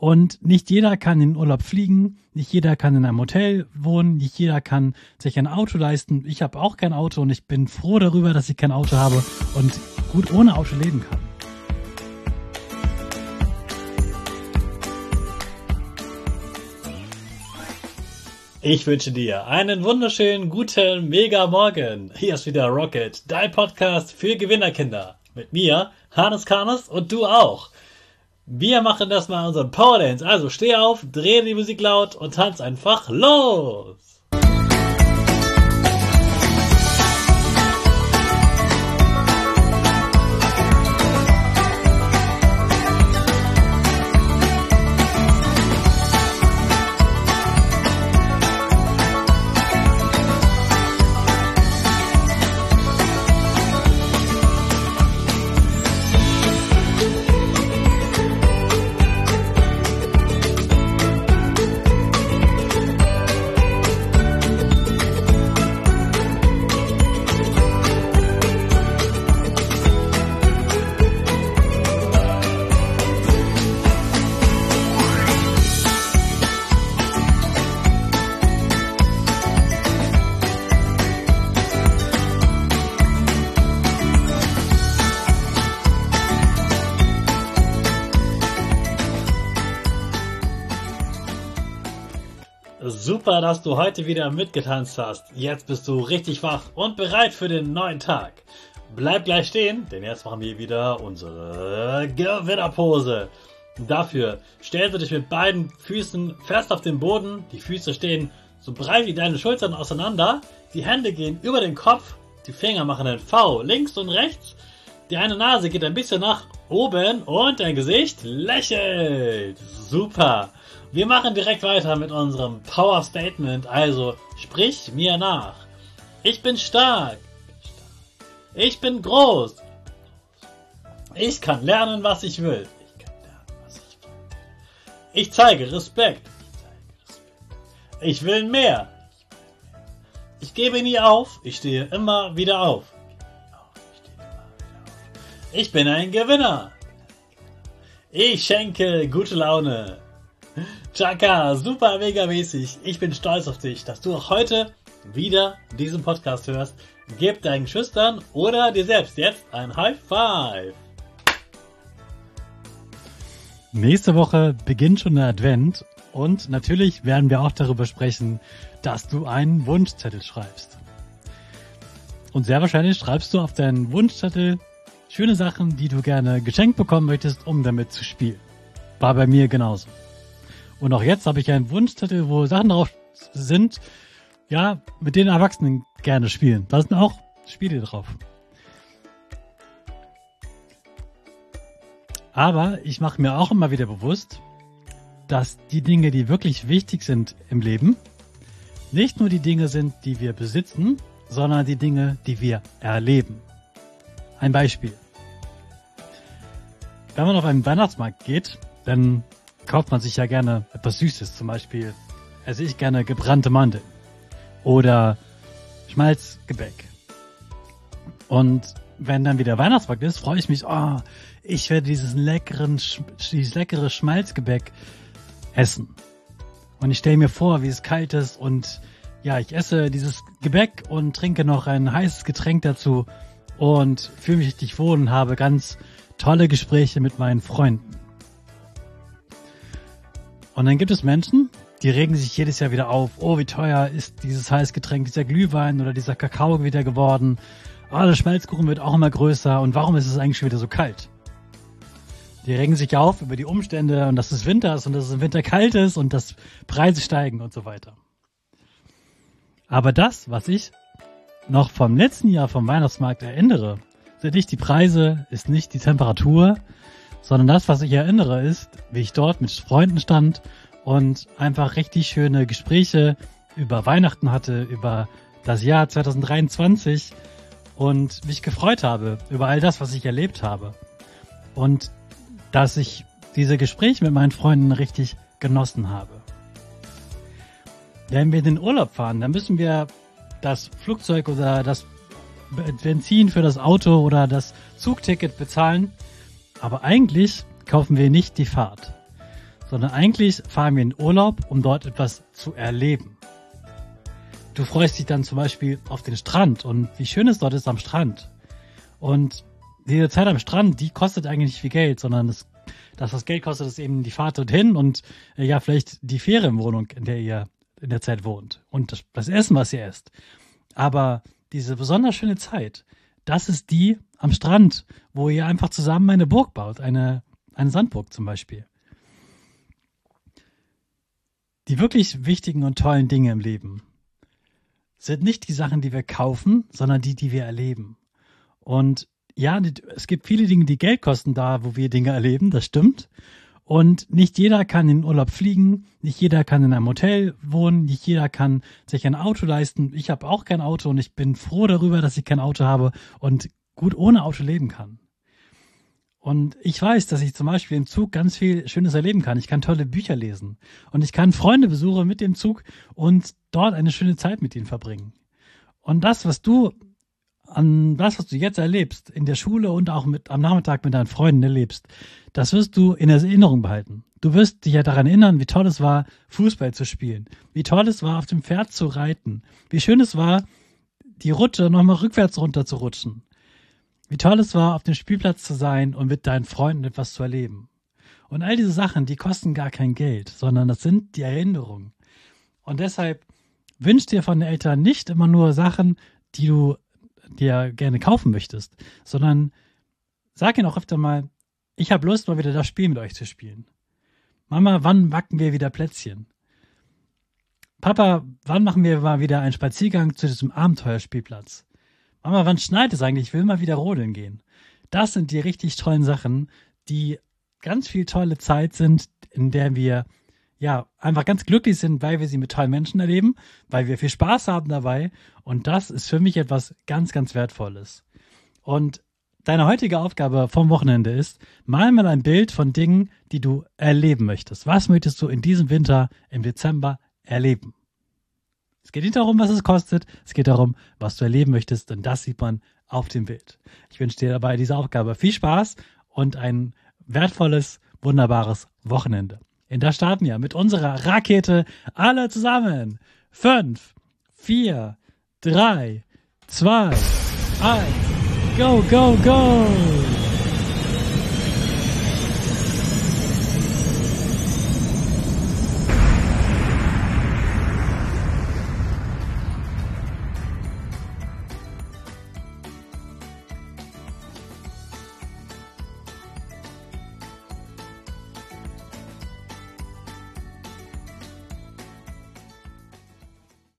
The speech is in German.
Und nicht jeder kann in den Urlaub fliegen, nicht jeder kann in einem Hotel wohnen, nicht jeder kann sich ein Auto leisten. Ich habe auch kein Auto und ich bin froh darüber, dass ich kein Auto habe und gut ohne Auto leben kann. Ich wünsche dir einen wunderschönen, guten, mega Morgen. Hier ist wieder Rocket, dein Podcast für Gewinnerkinder. Mit mir, Hannes Karnes und du auch. Wir machen das mal unseren Power Dance. Also steh auf, dreh die Musik laut und tanz einfach los. Super, dass du heute wieder mitgetanzt hast. Jetzt bist du richtig wach und bereit für den neuen Tag. Bleib gleich stehen, denn jetzt machen wir wieder unsere Gewinnerpose. Dafür stellst du dich mit beiden Füßen fest auf den Boden. Die Füße stehen so breit wie deine Schultern auseinander. Die Hände gehen über den Kopf. Die Finger machen ein V links und rechts. Die eine Nase geht ein bisschen nach oben und dein Gesicht lächelt. Super. Wir machen direkt weiter mit unserem Power Statement, also sprich mir nach. Ich bin stark. Ich bin groß. Ich kann lernen, was ich will. Ich zeige Respekt. Ich will mehr. Ich gebe nie auf. Ich stehe immer wieder auf. Ich bin ein Gewinner. Ich schenke gute Laune. Chaka, super mega mäßig. Ich bin stolz auf dich, dass du auch heute wieder diesen Podcast hörst. Gib deinen Schüchtern oder dir selbst jetzt ein High Five. Nächste Woche beginnt schon der Advent und natürlich werden wir auch darüber sprechen, dass du einen Wunschzettel schreibst. Und sehr wahrscheinlich schreibst du auf deinen Wunschzettel schöne Sachen, die du gerne geschenkt bekommen möchtest, um damit zu spielen. War bei mir genauso. Und auch jetzt habe ich einen Wunschzettel, wo Sachen drauf sind, ja, mit denen Erwachsenen gerne spielen. Da sind auch Spiele drauf. Aber ich mache mir auch immer wieder bewusst, dass die Dinge, die wirklich wichtig sind im Leben, nicht nur die Dinge sind, die wir besitzen, sondern die Dinge, die wir erleben. Ein Beispiel. Wenn man auf einen Weihnachtsmarkt geht, dann kauft man sich ja gerne etwas Süßes. Zum Beispiel esse ich gerne gebrannte Mandeln oder Schmalzgebäck. Und wenn dann wieder Weihnachtsmarkt ist, freue ich mich, ich werde dieses leckere Schmalzgebäck essen. Und ich stelle mir vor, wie es kalt ist und ja, ich esse dieses Gebäck und trinke noch ein heißes Getränk dazu und fühle mich richtig wohl und habe ganz tolle Gespräche mit meinen Freunden. Und dann gibt es Menschen, die regen sich jedes Jahr wieder auf. Oh, wie teuer ist dieses Heißgetränk, dieser Glühwein oder dieser Kakao wieder geworden. Der Schmalzkuchen wird auch immer größer. Und warum ist es eigentlich schon wieder so kalt? Die regen sich auf über die Umstände und dass es Winter ist und dass es im Winter kalt ist und dass Preise steigen und so weiter. Aber das, was ich noch vom letzten Jahr vom Weihnachtsmarkt erinnere, sind nicht die Preise, ist nicht die Temperatur, sondern das, was ich erinnere, ist, wie ich dort mit Freunden stand und einfach richtig schöne Gespräche über Weihnachten hatte, über das Jahr 2023 und mich gefreut habe über all das, was ich erlebt habe. Und dass ich diese Gespräche mit meinen Freunden richtig genossen habe. Wenn wir in den Urlaub fahren, dann müssen wir das Flugzeug oder das Benzin für das Auto oder das Zugticket bezahlen. Aber eigentlich kaufen wir nicht die Fahrt, sondern eigentlich fahren wir in Urlaub, um dort etwas zu erleben. Du freust dich dann zum Beispiel auf den Strand und wie schön es dort ist am Strand. Und diese Zeit am Strand, die kostet eigentlich nicht viel Geld, sondern das Geld kostet, ist eben die Fahrt dorthin und ja, vielleicht die Ferienwohnung, in der ihr in der Zeit wohnt und das Essen, was ihr esst. Aber diese besonders schöne Zeit, das ist die am Strand, wo ihr einfach zusammen eine Burg baut, eine Sandburg zum Beispiel. Die wirklich wichtigen und tollen Dinge im Leben sind nicht die Sachen, die wir kaufen, sondern die wir erleben. Und ja, es gibt viele Dinge, die Geld kosten da, wo wir Dinge erleben, das stimmt. Und nicht jeder kann in den Urlaub fliegen, nicht jeder kann in einem Hotel wohnen, nicht jeder kann sich ein Auto leisten. Ich habe auch kein Auto und ich bin froh darüber, dass ich kein Auto habe und gut ohne Auto leben kann. Und ich weiß, dass ich zum Beispiel im Zug ganz viel Schönes erleben kann. Ich kann tolle Bücher lesen und ich kann Freunde besuchen mit dem Zug und dort eine schöne Zeit mit ihnen verbringen. Und das, was du jetzt erlebst, in der Schule und auch am Nachmittag mit deinen Freunden erlebst, das wirst du in Erinnerung behalten. Du wirst dich ja daran erinnern, wie toll es war, Fußball zu spielen, wie toll es war, auf dem Pferd zu reiten, wie schön es war, die Rutsche nochmal rückwärts runter zu rutschen, wie toll es war, auf dem Spielplatz zu sein und mit deinen Freunden etwas zu erleben. Und all diese Sachen, die kosten gar kein Geld, sondern das sind die Erinnerungen. Und deshalb wünsch dir von den Eltern nicht immer nur Sachen, die du dir gerne kaufen möchtest, sondern sag ihnen auch öfter mal, ich habe Lust, mal wieder das Spiel mit euch zu spielen. Mama, wann backen wir wieder Plätzchen? Papa, wann machen wir mal wieder einen Spaziergang zu diesem Abenteuerspielplatz? Mama, wann schneit es eigentlich? Ich will mal wieder rodeln gehen. Das sind die richtig tollen Sachen, die ganz viel tolle Zeit sind, in der wir ja einfach ganz glücklich sind, weil wir sie mit tollen Menschen erleben, weil wir viel Spaß haben dabei. Und das ist für mich etwas ganz, ganz Wertvolles. Und deine heutige Aufgabe vom Wochenende ist, mal ein Bild von Dingen, die du erleben möchtest. Was möchtest du in diesem Winter, im Dezember erleben? Es geht nicht darum, was es kostet, es geht darum, was du erleben möchtest, denn das sieht man auf dem Bild. Ich wünsche dir dabei dieser Aufgabe viel Spaß und ein wertvolles, wunderbares Wochenende. Und da starten wir mit unserer Rakete alle zusammen. 5, 4, 3, 2, 1, go, go, go!